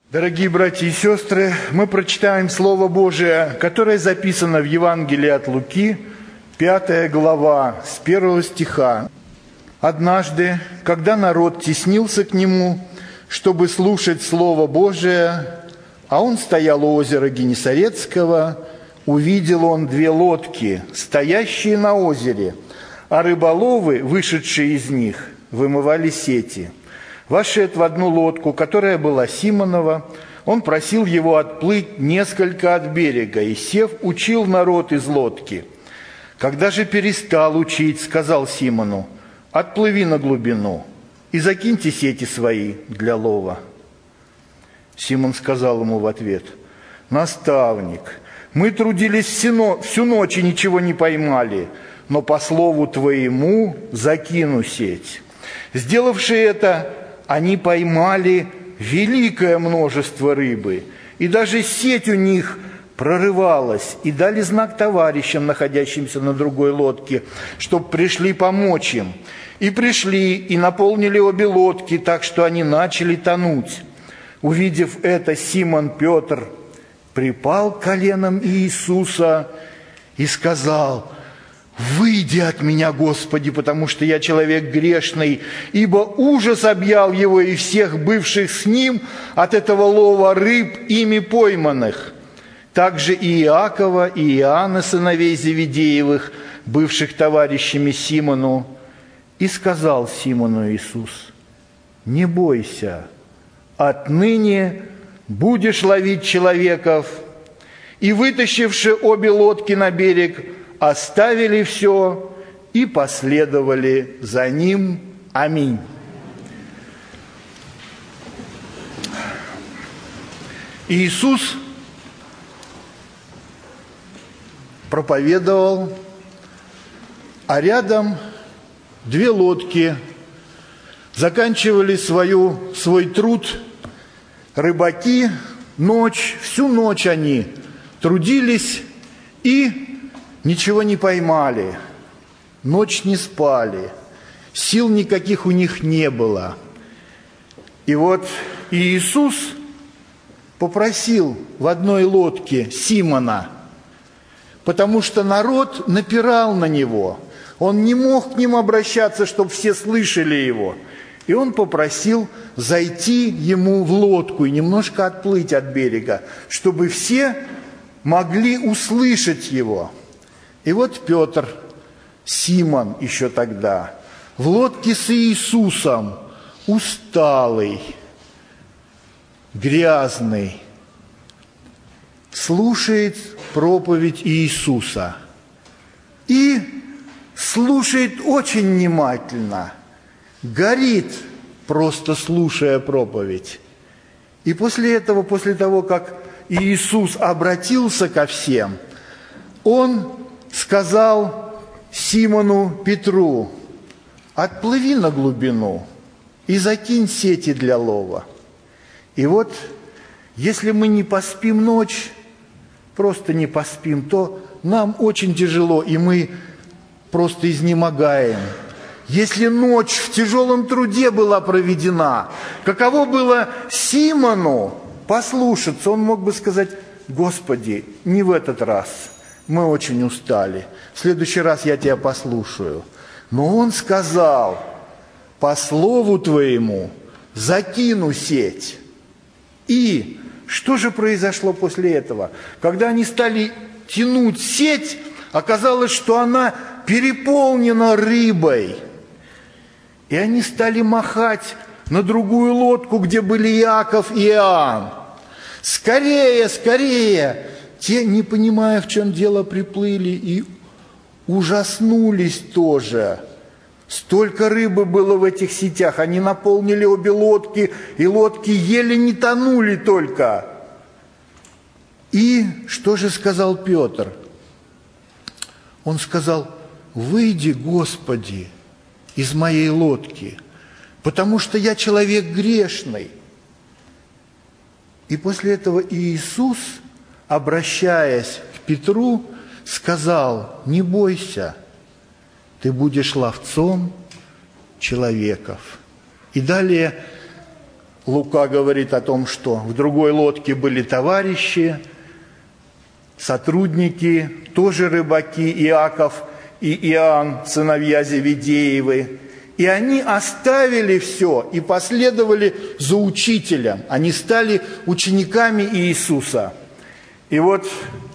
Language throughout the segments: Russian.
Дорогие братья и сестры, мы прочитаем Слово Божие, которое записано в Евангелии от Луки, 5 глава, с 1 стиха. «Однажды, когда народ теснился к нему, чтобы слушать Слово Божие, а он стоял у озера Генесарецкого, увидел он две лодки, стоящие на озере, а рыболовы, вышедшие из них, вымывали сети. Вошед в одну лодку, которая была Симонова, он просил его отплыть несколько от берега, и, сев, учил народ из лодки. Когда же перестал учить, сказал Симону: «Отплыви на глубину и закиньте сети свои для лова». Симон сказал ему в ответ: «Наставник, мы трудились всю ночь и ничего не поймали, но по слову твоему закину сеть». Сделавшие это, они поймали великое множество рыбы, и даже сеть у них прорывалась, и дали знак товарищам, находящимся на другой лодке, чтоб пришли помочь им. И пришли, и наполнили обе лодки, так что они начали тонуть. Увидев это, Симон Петр припал к коленам Иисуса и сказал: «Выйди от меня, Господи, потому что я человек грешный, ибо ужас объял его и всех бывших с ним от этого лова рыб, ими пойманных». Также и Иакова, и Иоанна, сыновей Зеведеевых, бывших товарищами Симону. И сказал Симону Иисус: «Не бойся, отныне будешь ловить человеков». И, вытащивши обе лодки на берег, оставили все и последовали за ним. Аминь. Иисус проповедовал, а рядом две лодки заканчивали свой труд. Рыбаки всю ночь они трудились и ничего не поймали, ночь не спали, сил никаких у них не было. И вот Иисус попросил в одной лодке Симона, потому что народ напирал на него, он не мог к ним обращаться, чтобы все слышали его. И он попросил зайти ему в лодку и немножко отплыть от берега, чтобы все могли услышать его. И вот Петр, Симон еще тогда, в лодке с Иисусом, усталый, грязный, слушает проповедь Иисуса и слушает очень внимательно, горит, просто слушая проповедь. И после того, как Иисус обратился ко всем, он сказал Симону Петру: «Отплыви на глубину и закинь сети для лова». И вот, если мы не поспим ночь, просто не поспим, то нам очень тяжело, и мы просто изнемогаем. Если ночь в тяжелом труде была проведена, каково было Симону послушаться? Он мог бы сказать: «Господи, не в этот раз, мы очень устали, в следующий раз я тебя послушаю». Но он сказал: «По слову твоему закину сеть». И что же произошло после этого? Когда они стали тянуть сеть, оказалось, что она переполнена рыбой. И они стали махать на другую лодку, где были Иаков и Иоанн. «Скорее, скорее!» Те, не понимая, в чем дело, приплыли и ужаснулись тоже. Столько рыбы было в этих сетях, они наполнили обе лодки, и лодки еле не тонули только. И что же сказал Петр? Он сказал: «Выйди, Господи, из моей лодки, потому что я человек грешный». И после этого Иисус, обращаясь к Петру, сказал: «Не бойся, ты будешь ловцом человеков». И далее Лука говорит о том, что в другой лодке были товарищи, сотрудники, тоже рыбаки, Иаков и Иоанн, сыновья Зеведеевы. И они оставили все и последовали за учителем. Они стали учениками Иисуса. И вот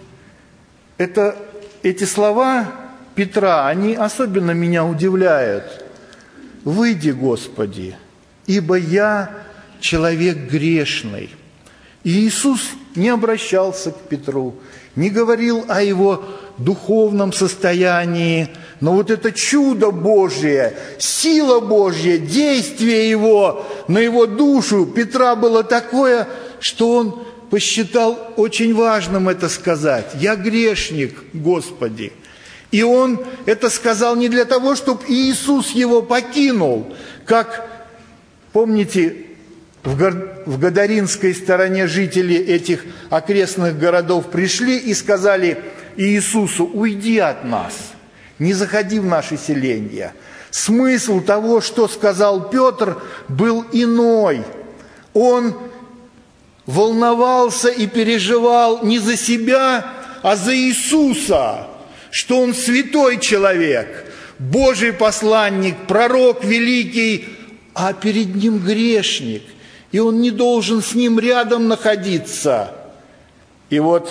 эти слова Петра, они особенно меня удивляют. «Выйди, Господи, ибо я человек грешный». И Иисус не обращался к Петру, не говорил о его духовном состоянии, но вот это чудо Божие, сила Божья, действие Его на его душу Петра было такое, что он посчитал очень важным это сказать. «Я грешник, Господи». И он это сказал не для того, чтобы Иисус его покинул, как, помните, в Гадаринской стороне жители этих окрестных городов пришли и сказали Иисусу: «Уйди от нас, не заходи в наши селения». Смысл того, что сказал Петр, был иной. Он волновался и переживал не за себя, а за Иисуса, что он святой человек, Божий посланник, пророк великий, а перед ним грешник, и он не должен с ним рядом находиться. И вот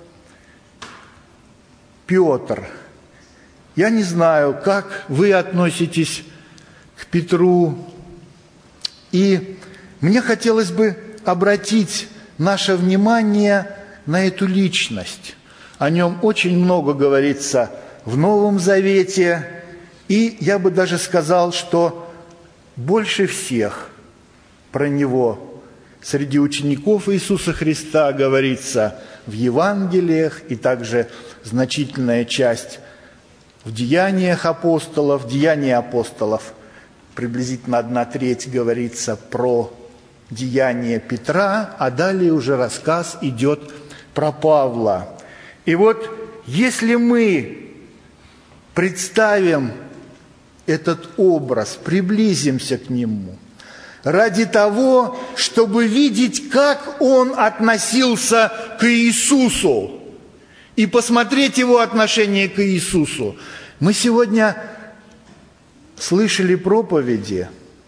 Петр, я не знаю, как вы относитесь к Петру, и мне хотелось бы обратить наше внимание на эту личность. О нем очень много говорится в Новом Завете, и я бы даже сказал, что больше всех про него среди учеников Иисуса Христа говорится в Евангелиях, и также значительная часть в Деяниях апостолов. Деяния апостолов приблизительно 1/3 говорится про деяния Петра, а далее уже рассказ идет про Павла. И вот если мы представим этот образ, приблизимся к нему, ради того, чтобы видеть, как он относился к Иисусу, и посмотреть его отношение к Иисусу. Мы сегодня слышали проповеди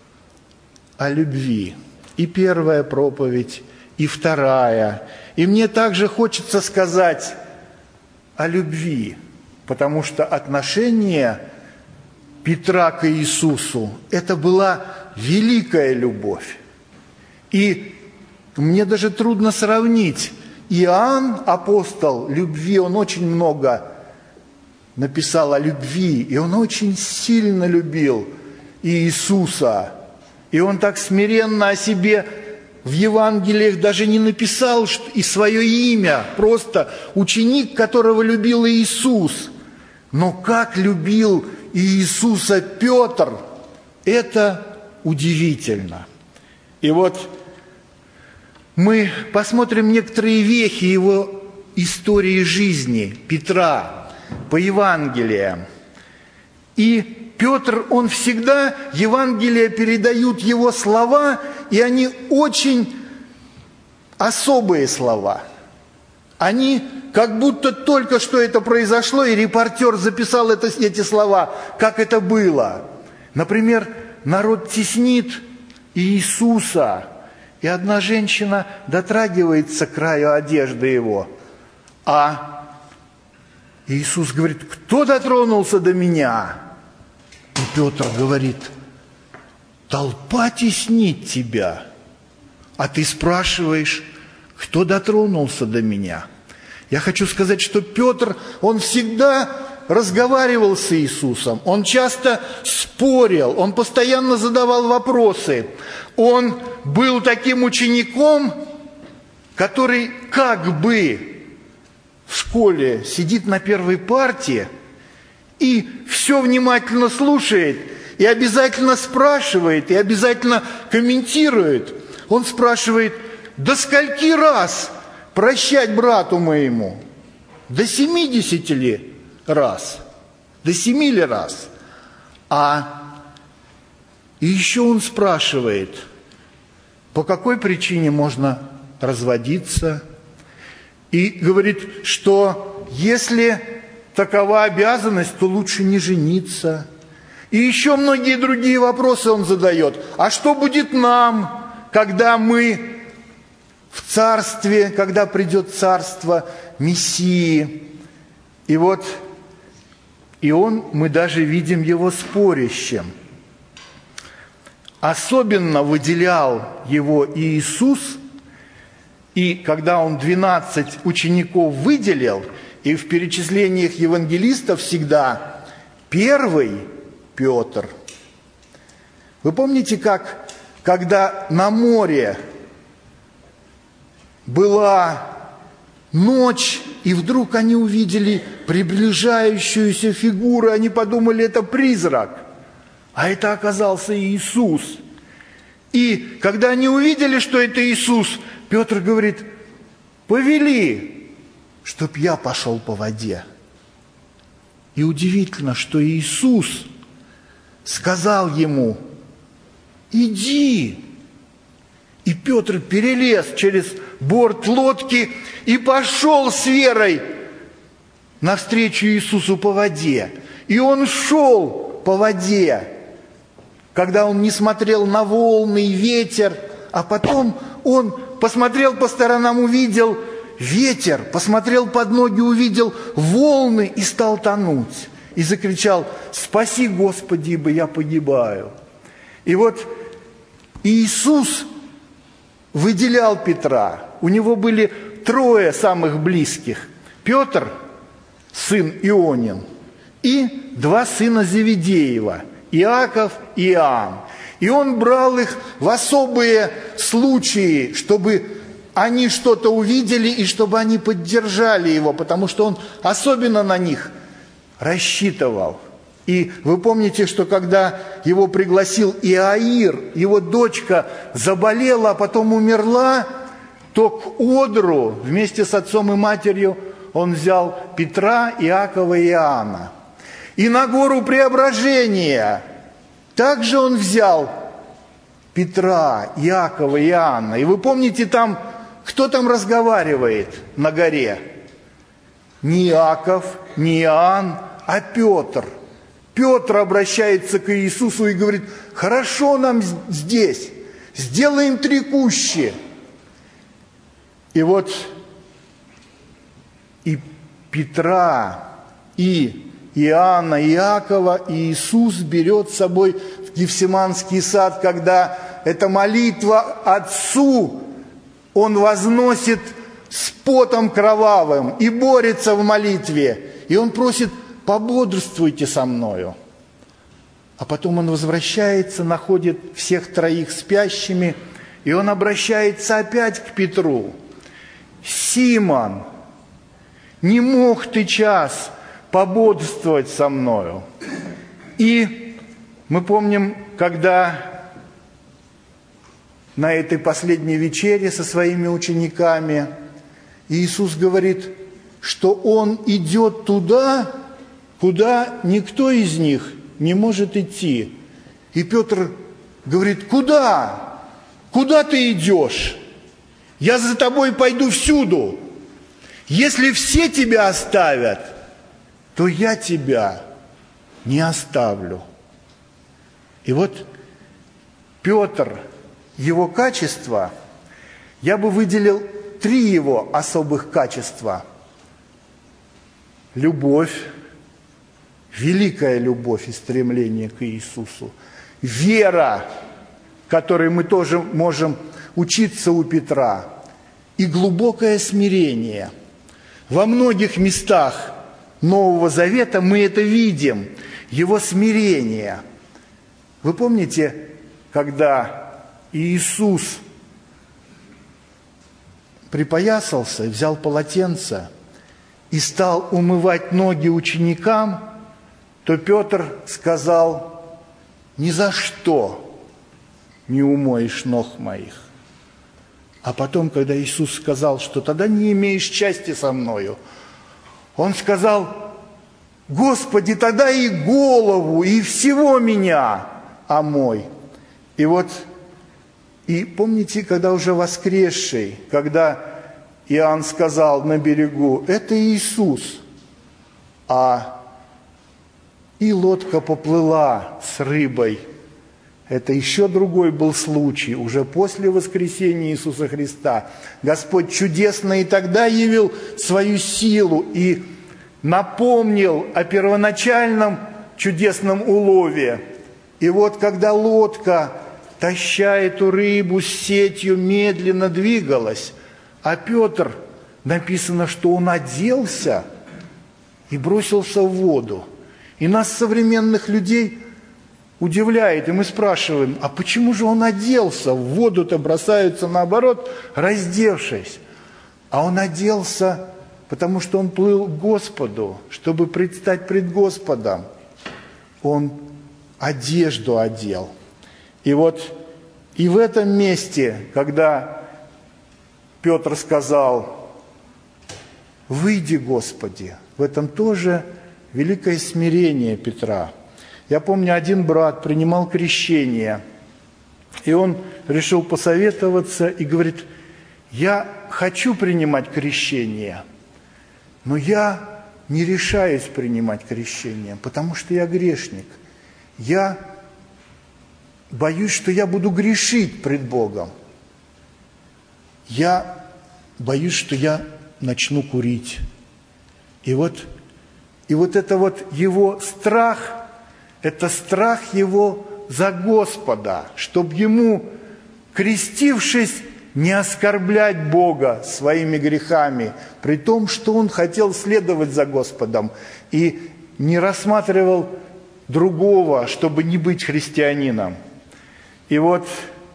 о любви. И первая проповедь, и вторая. И мне также хочется сказать о любви, потому что отношение Петра к Иисусу – это была великая любовь. И мне даже трудно сравнить. Иоанн, апостол любви, он очень много написал о любви, и он очень сильно любил Иисуса. И он так смиренно о себе в Евангелиях даже не написал и свое имя, просто ученик, которого любил Иисус. Но как любил Иисуса Петр, это удивительно. И вот мы посмотрим некоторые вехи его истории жизни Петра по Евангелиям. И Петр, он всегда, Евангелия передают его слова, и они очень особые слова. Они как будто только что это произошло, и репортер записал эти слова, как это было. Например, народ теснит Иисуса, и одна женщина дотрагивается к краю одежды его, а Иисус говорит: «Кто дотронулся до меня?» И Петр говорит: «Толпа теснит тебя, а ты спрашиваешь, кто дотронулся до меня?» Я хочу сказать, что Петр, он всегда разговаривал с Иисусом, он часто спорил, он постоянно задавал вопросы. Он был таким учеником, который как бы в школе сидит на первой парте и все внимательно слушает, и обязательно спрашивает, и обязательно комментирует. Он спрашивает: «До скольки раз прощать брату моему? До 70 ли раз? До 7 ли раз?» И еще он спрашивает: по какой причине можно разводиться. И говорит, что если такова обязанность, то лучше не жениться. И еще многие другие вопросы он задает. А что будет нам, когда мы в царстве, когда придет царство Мессии? И вот, мы даже видим его спорящим. Особенно выделял его Иисус, и когда он 12 учеников выделил, и в перечислениях евангелистов всегда первый Петр. Вы помните, когда на море была ночь, и вдруг они увидели приближающуюся фигуру, они подумали, это призрак, а это оказался Иисус. И когда они увидели, что это Иисус, Петр говорит, повели, чтоб я пошел по воде. И удивительно, что Иисус сказал ему, иди. И Петр перелез через борт лодки и пошел с верой навстречу Иисусу по воде. И он шел по воде, когда он не смотрел на волны и ветер, а потом он посмотрел по сторонам, увидел ветер, посмотрел под ноги, увидел волны и стал тонуть. И закричал, спаси, Господи, ибо я погибаю. И вот Иисус выделял Петра. У него были 3 самых близких. Петр, сын Ионин, и 2 сына Зеведеева, Иаков и Иоанн. И он брал их в особые случаи, чтобы они что-то увидели и чтобы они поддержали его, потому что он особенно на них рассчитывал. И вы помните, что когда его пригласил Иаир, его дочка заболела, а потом умерла, то к одру вместе с отцом и матерью он взял Петра, Иакова и Иоанна. И на гору Преображения также он взял Петра, Иакова и Иоанна. И вы помните там, кто там разговаривает на горе? Не Иаков, не Иоанн, а Петр. Петр обращается к Иисусу и говорит, хорошо нам здесь, сделаем 3 кущи. И вот и Петра, и Иоанна, и Иакова Иисус берет с собой в Гефсиманский сад, когда эта молитва Отцу он возносит с потом кровавым и борется в молитве. И он просит, пободрствуйте со мною. А потом он возвращается, находит всех 3 спящими, и он обращается опять к Петру. Симон, не мог ты час пободрствовать со мною? И мы помним, когда на этой последней вечере со своими учениками Иисус говорит, что Он идет туда, куда никто из них не может идти. И Петр говорит, куда? Куда ты идешь? Я за тобой пойду всюду. Если все тебя оставят, то я тебя не оставлю. И вот Петр, его качества, я бы выделил 3 его особых качества. Любовь, великая любовь и стремление к Иисусу. Вера, которой мы тоже можем учиться у Петра. И глубокое смирение. Во многих местах Нового Завета мы это видим, его смирение. Вы помните, когда Иисус припоясался, взял полотенце и стал умывать ноги ученикам, то Петр сказал, ни за что не умоешь ног моих. А потом, когда Иисус сказал, что тогда не имеешь части со мною, Он сказал, Господи, тогда и голову, и всего меня омой. И вот И помните, когда уже воскресший, когда Иоанн сказал на берегу: это Иисус, и лодка поплыла с рыбой. Это еще другой был случай, уже после воскресения Иисуса Христа. Господь чудесно и тогда явил свою силу и напомнил о первоначальном чудесном улове. И вот когда лодка, таща эту рыбу с сетью, медленно двигалась, а Петр, написано, что он оделся и бросился в воду. И нас, современных людей, удивляет, и мы спрашиваем: а почему же он оделся? В воду-то бросаются, наоборот, раздевшись. А он оделся, потому что он плыл к Господу, чтобы предстать пред Господом. Он одежду одел. И вот и в этом месте, когда Петр сказал: «Выйди, Господи», в этом тоже великое смирение Петра. Я помню, один брат принимал крещение, и он решил посоветоваться и говорит: я хочу принимать крещение, но я не решаюсь принимать крещение, потому что я грешник. Я боюсь, что я буду грешить пред Богом. Я боюсь, что я начну курить. И вот это вот его страх, это страх его за Господа, чтобы ему, крестившись, не оскорблять Бога своими грехами, при том, что он хотел следовать за Господом и не рассматривал другого, чтобы не быть христианином. И вот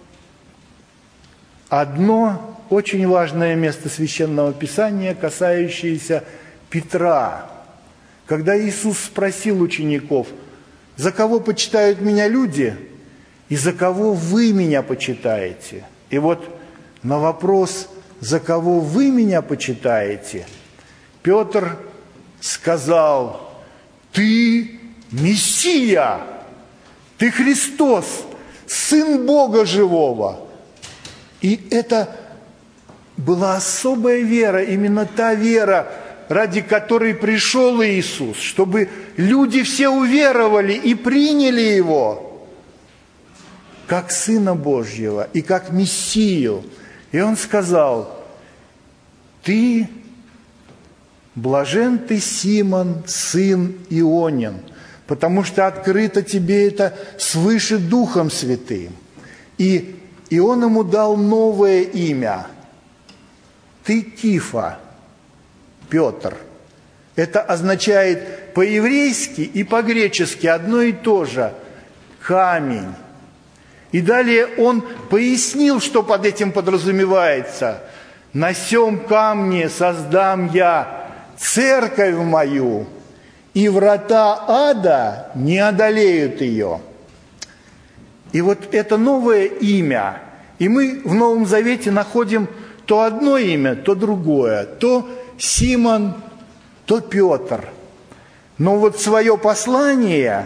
одно очень важное место Священного Писания, касающееся Петра. Когда Иисус спросил учеников: «За кого почитают меня люди, и за кого вы меня почитаете?» И вот на вопрос: «За кого вы меня почитаете?» Петр сказал: «Ты Мессия, ты Христос, Сын Бога Живого». И это была особая вера, именно та вера, ради которой пришел Иисус, чтобы люди все уверовали и приняли Его как Сына Божьего и как Мессию. И Он сказал: «Ты блажен ты, Симон, сын Ионин, потому что открыто тебе это свыше Духом Святым». И Он ему дал новое имя. Ты Кифа, Петр. Это означает по-еврейски и по-гречески одно и то же – камень. И далее он пояснил, что под этим подразумевается. «На сем камне создам я церковь мою, и врата ада не одолеют ее». И вот это новое имя. И мы в Новом Завете находим то одно имя, то другое. То Симон, то Петр. Но вот свое послание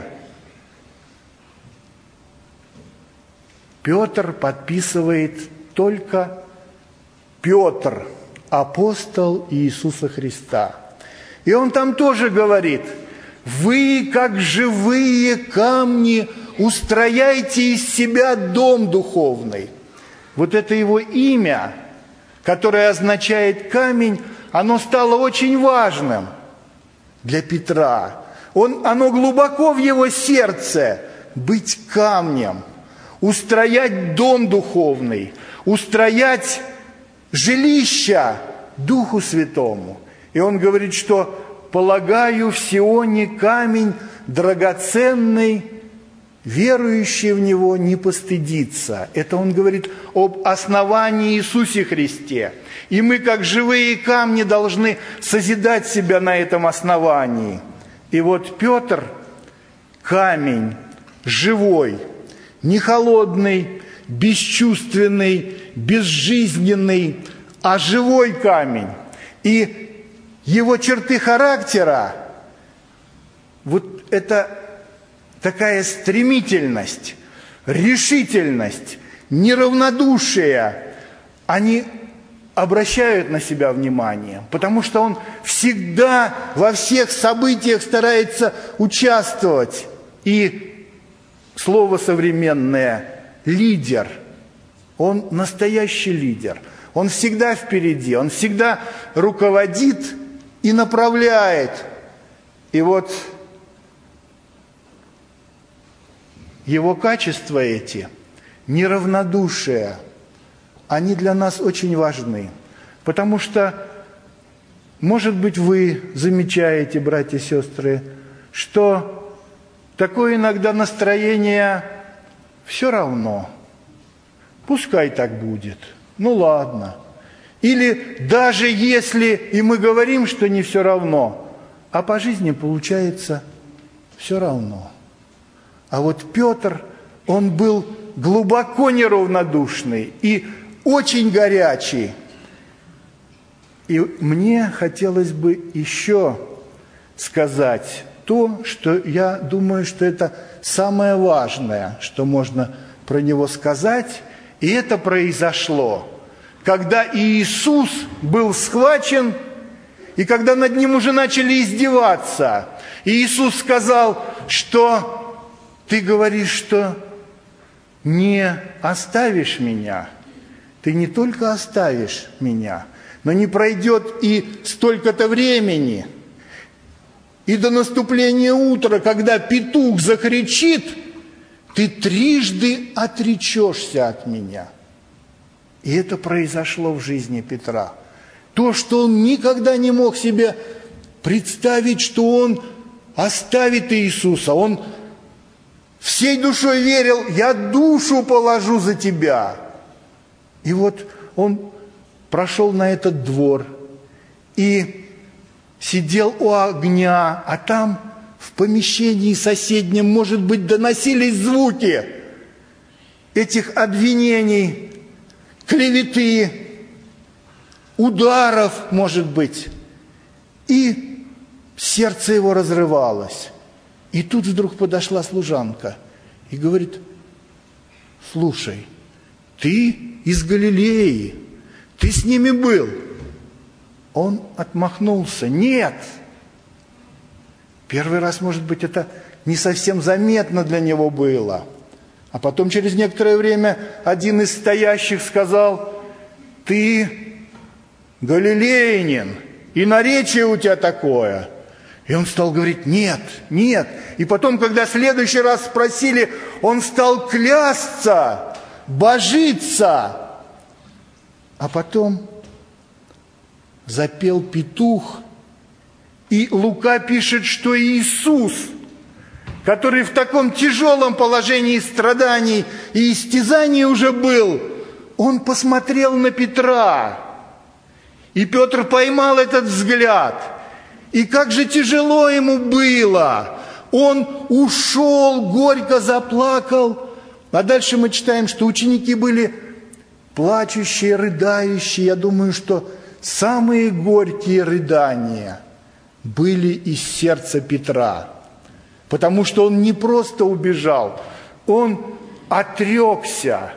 Петр подписывает только Петр, апостол Иисуса Христа. И он там тоже говорит: «Вы, как живые камни, устрояйте из себя дом духовный». Вот это его имя, которое означает камень, оно стало очень важным для Петра. Оно глубоко в его сердце – быть камнем, устроять дом духовный, устроять жилища Духу Святому. И он говорит, что «полагаю в Сионе камень драгоценный, верующий в него не постыдится». Это он говорит об основании Иисусе Христе. И мы, как живые камни, должны созидать себя на этом основании. И вот Петр – камень живой, не холодный, бесчувственный, безжизненный, а живой камень. И его черты характера – вот это такая стремительность, решительность, неравнодушие, они обращают на себя внимание, потому что он всегда во всех событиях старается участвовать. И слово современное – лидер. Он настоящий лидер. Он всегда впереди, он всегда руководит и направляет. И вот его качества эти, неравнодушие, они для нас очень важны. Потому что, может быть, вы замечаете, братья и сестры, что такое иногда настроение все равно. Пускай так будет. Ну ладно. Или даже если и мы говорим, что не все равно, а по жизни получается все равно. А вот Петр, он был глубоко неравнодушный и очень горячий. И мне хотелось бы еще сказать то, что я думаю, что это самое важное, что можно про него сказать. И это произошло, когда Иисус был схвачен, и когда над ним уже начали издеваться. И Иисус сказал, что ты говоришь, что не оставишь меня. Ты не только оставишь меня, но не пройдет и столько-то времени. И до наступления утра, когда петух закричит, ты трижды отречешься от меня. И это произошло в жизни Петра. То, что он никогда не мог себе представить, что он оставит Иисуса. Он всей душой верил, я душу положу за тебя. И вот он прошел на этот двор и сидел у огня, а там в помещении соседнем, может быть, доносились звуки этих обвинений, клеветы, ударов, может быть. И сердце его разрывалось. И тут вдруг подошла служанка и говорит, слушай, ты из Галилеи, ты с ними был. Он отмахнулся, нет. Первый раз, может быть, это не совсем заметно для него было. А потом через некоторое время один из стоящих сказал, ты галилеянин, и наречие у тебя такое. И он стал говорить, нет, нет. И потом, когда в следующий раз спросили, он стал клясться, божиться. А потом запел петух, и Лука пишет, что Иисус, который в таком тяжелом положении страданий и истязаний уже был, он посмотрел на Петра. И Петр поймал этот взгляд. И как же тяжело ему было. Он ушел, горько заплакал. А дальше мы читаем, что ученики были плачущие, рыдающие. Я думаю, что самые горькие рыдания были из сердца Петра. Потому что он не просто убежал, он отрекся.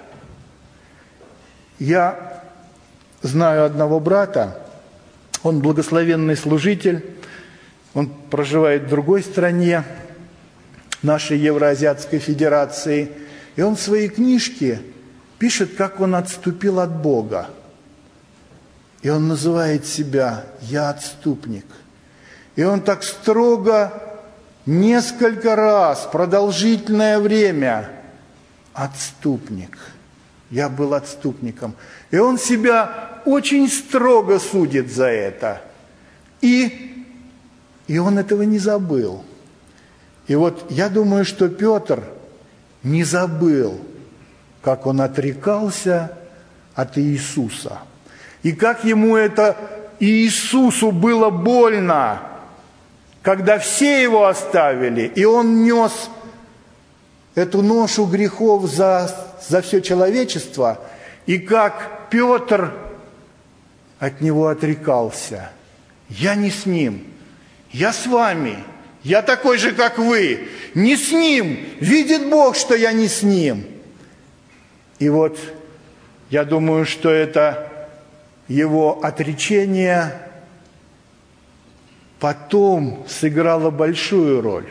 Я знаю одного брата, он благословенный служитель, он проживает в другой стране нашей Евроазиатской Федерации, и он в своей книжке пишет, как он отступил от Бога. И он называет себя «Я отступник». И он так строго несколько раз, продолжительное время, отступник. Я был отступником. И он себя очень строго судит за это. И он этого не забыл. И вот я думаю, что Петр не забыл, как он отрекался от Иисуса. И как ему это Иисусу было больно, когда все его оставили, и он нес эту ношу грехов за все человечество, и как Петр от него отрекался. Я не с ним, я с вами, я такой же, как вы, не с ним, видит Бог, что я не с ним. И вот я думаю, что это его отречение потом сыграло большую роль.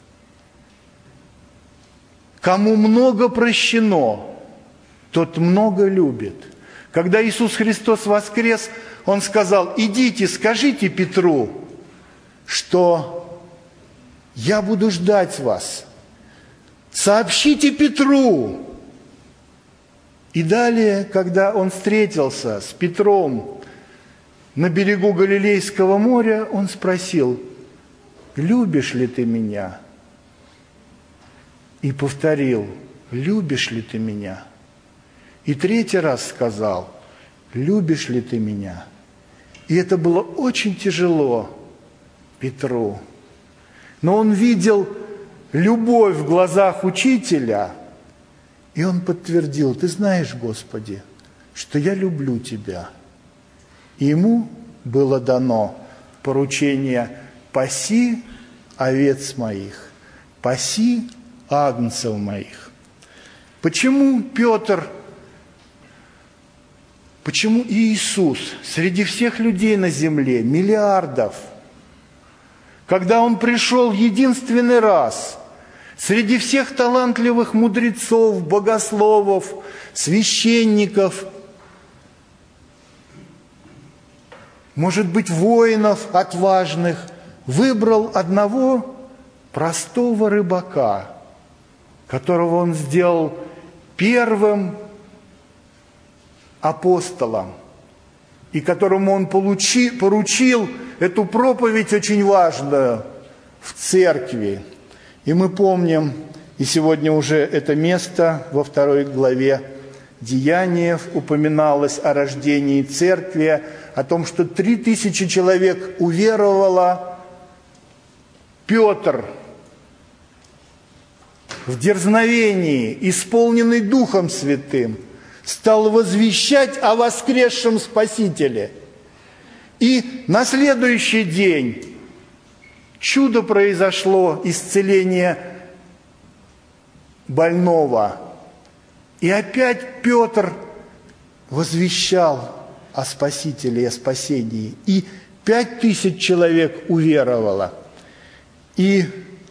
Кому много прощено, тот много любит. Когда Иисус Христос воскрес, Он сказал: идите, скажите Петру, что я буду ждать вас. Сообщите Петру. И далее, когда Он встретился с Петром на берегу Галилейского моря, Он спросил: любишь ли ты меня? И повторил: любишь ли ты меня? И третий раз сказал: любишь ли ты меня? И это было очень тяжело Петру. Но он видел любовь в глазах учителя, и он подтвердил: ты знаешь, Господи, что я люблю тебя. И ему было дано поручение: паси овец моих, паси агнцев моих. Почему Петр, почему Иисус среди всех людей на земле, миллиардов, когда Он пришел единственный раз, среди всех талантливых мудрецов, богословов, священников, может быть, воинов отважных, выбрал одного простого рыбака, которого Он сделал первым апостолом, и которому Он поручил эту проповедь очень важную в церкви. И мы помним, и сегодня уже это место во 2 главе Деяний упоминалось о рождении церкви, о том, что 3000 человек уверовало. Петр в дерзновении, исполненный Духом Святым, стал возвещать о воскресшем Спасителе. И на следующий день чудо произошло, исцеление больного. И опять Петр возвещал о Спасителе и о спасении. И 5000 человек уверовало. И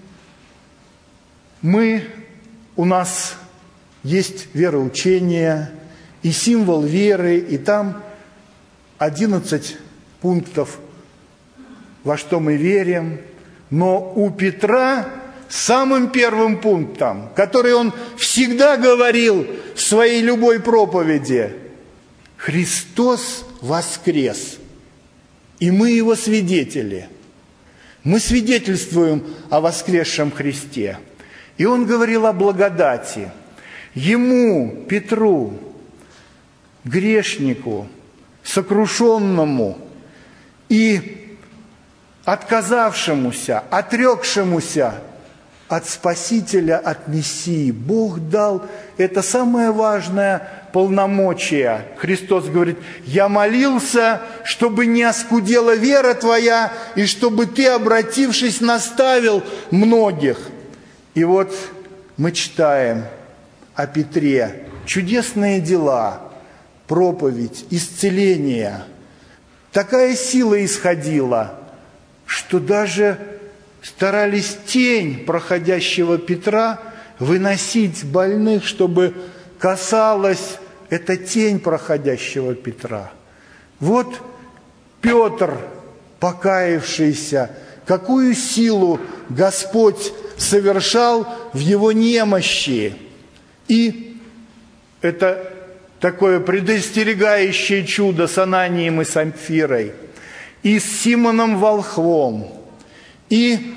у нас есть вероучение и символ веры, и там 11 пунктов, во что мы верим. Но у Петра самым первым пунктом, который он всегда говорил в своей любой проповеди: Христос воскрес, и мы Его свидетели. Мы свидетельствуем о воскресшем Христе. И он говорил о благодати. Ему, Петру, грешнику, сокрушенному и отказавшемуся, отрекшемуся от Спасителя, от Мессии, Бог дал это самое важное полномочие. Христос говорит: я молился, чтобы не оскудела вера твоя, и чтобы ты, обратившись, наставил многих. И вот мы читаем о Петре: чудесные дела, проповедь, исцеление. Такая сила исходила, что даже старались тень проходящего Петра выносить больных, чтобы касалась эта тень проходящего Петра. Вот Петр, покаявшийся, какую силу Господь совершал в его немощи. И это такое предостерегающее чудо с Ананием и Сапфирой, и с Симоном Волхвом, и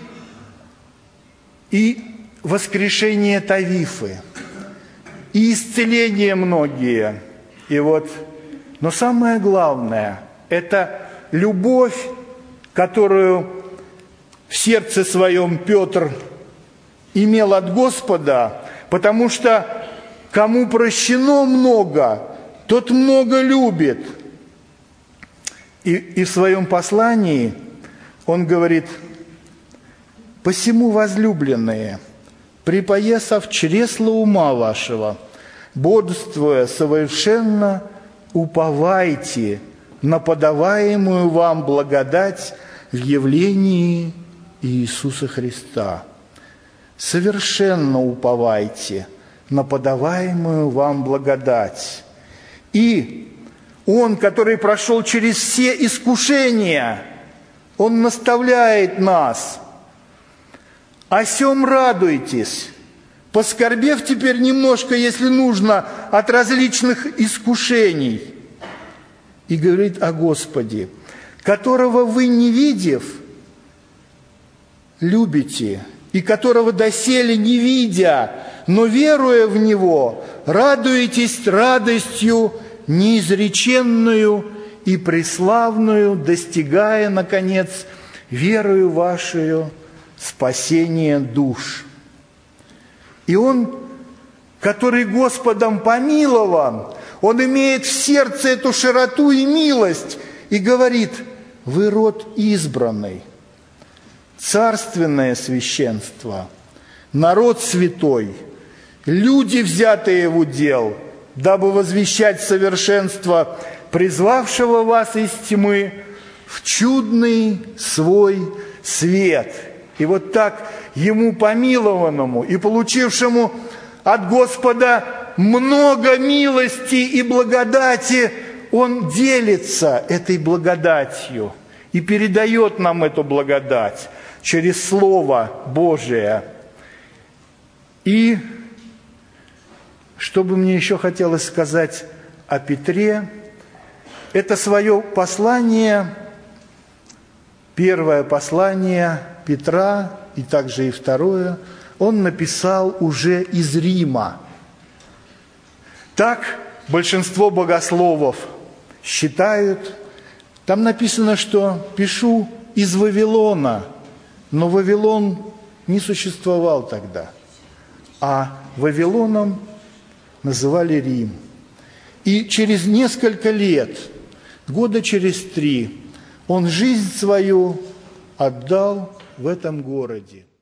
воскрешение Тавифы, и исцеление многие. И вот, но самое главное – это любовь, которую в сердце своем Петр имел от Господа, потому что кому прощено много, тот много любит. И в своем послании он говорит: «Посему, возлюбленные, припоясав чресла ума вашего, бодрствуя совершенно уповайте на подаваемую вам благодать в явлении Иисуса Христа. Совершенно уповайте на подаваемую вам благодать. И Он, который прошел через все искушения, Он наставляет нас: «О сем радуйтесь, поскорбев теперь немножко, если нужно, от различных искушений». И говорит о Господе, которого вы, не видев, любите, и которого доселе не видя, но веруя в Него, радуетесь радостью неизреченную и преславную, достигая, наконец, верою вашею спасения душ. И Он, который Господом помилован, Он имеет в сердце эту широту и милость и говорит: вы род избранный, царственное священство, народ святой, люди, взятые в удел, дабы возвещать совершенство призвавшего вас из тьмы в чудный свой свет. И вот так ему помилованному и получившему от Господа много милости и благодати, он делится этой благодатью и передает нам эту благодать через Слово Божие. И что бы мне еще хотелось сказать о Петре, это свое послание, первое послание Петра, и также и второе, он написал уже из Рима. Так большинство богословов считают. Там написано, что пишу из Вавилона, но Вавилон не существовал тогда, а Вавилоном называли Рим. И через несколько лет, года через 3, он жизнь свою отдал в этом городе.